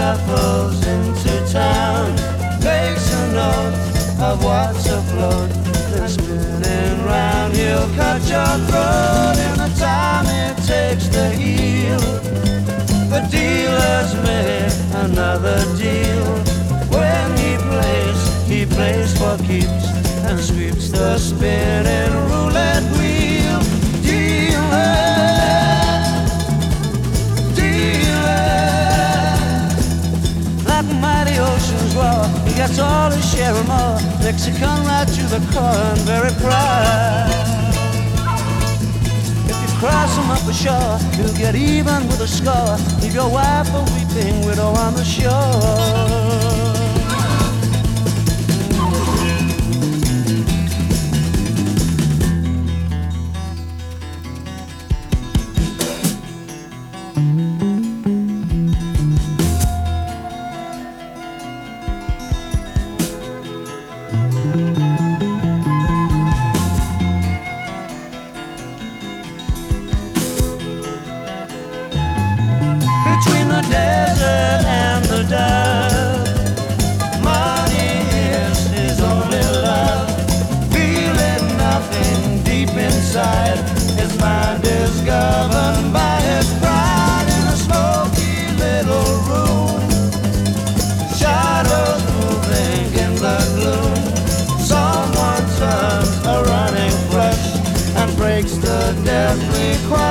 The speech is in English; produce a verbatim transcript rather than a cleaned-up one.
shuffles into town, makes a note of what's afloat, then spinning round he'll cut your throat in the time it takes to heal. The dealer's made another deal. When he plays, he plays for keeps and sweeps the spinning roulette wheel. Dealer, mighty oceans roar, he gets all his share and more. Mexican right to the core and very proud. If you cross him up ashore, you'll get even with a score. Leave your wife a weeping widow on the shore. His mind is governed by his pride in a smoky little room. Shadows moving in the gloom. Someone turns a running flush and breaks the deathly quiet.